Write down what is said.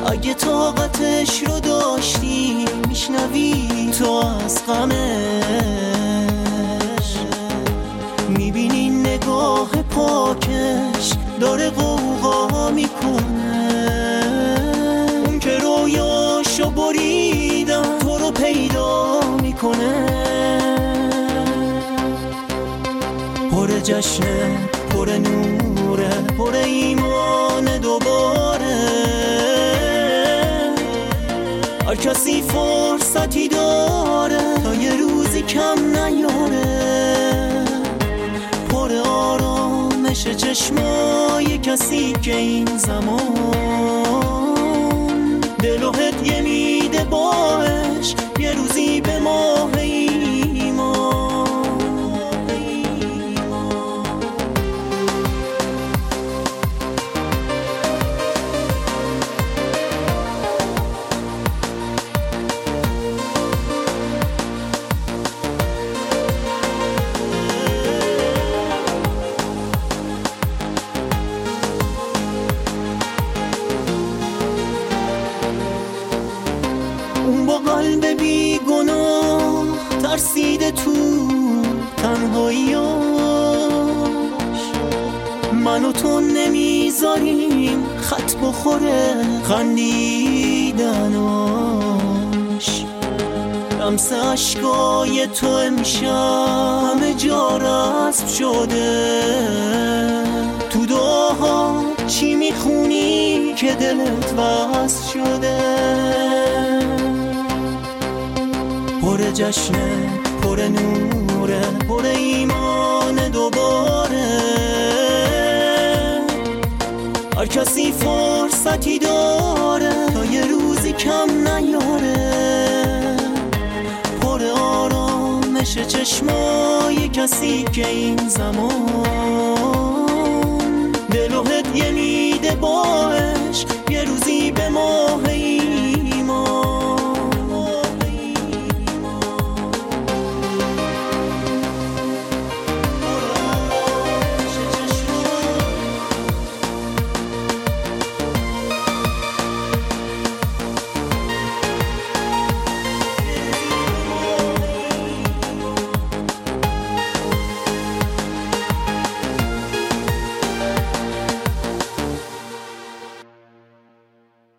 اگه طاقتش رو داشتی میشنوی تو از غمش، میبینی نگاه پاکش داره غوغا میکنه. اون که رویاشو بریدن تو رو پیدا میکنه. پر جشنه، پر نوره، پر ایمان دوباره. هر کسی فرصتی داره تا یه روزی کم نیاره. پر آرامش چشمای کسی که این زمان دل و هدیه میده باش یه روزی به ماه ایمان. اون با قلب بی گناه ترسیده تو تنهاییاش. من و تو نمیذاریم خط بخوره خندیدناش. لمس عشقای تو امشب همه جا رسم شده. تو دعاها چی میخونی که دلت وصل شده؟ پر جشنه، پر نوره، پر ایمان دوباره. هر کسی فرصتی داره تا یه روزی کم نیاره. پر آرامش چشمای کسی که این زمان دل و هدیه میده باعث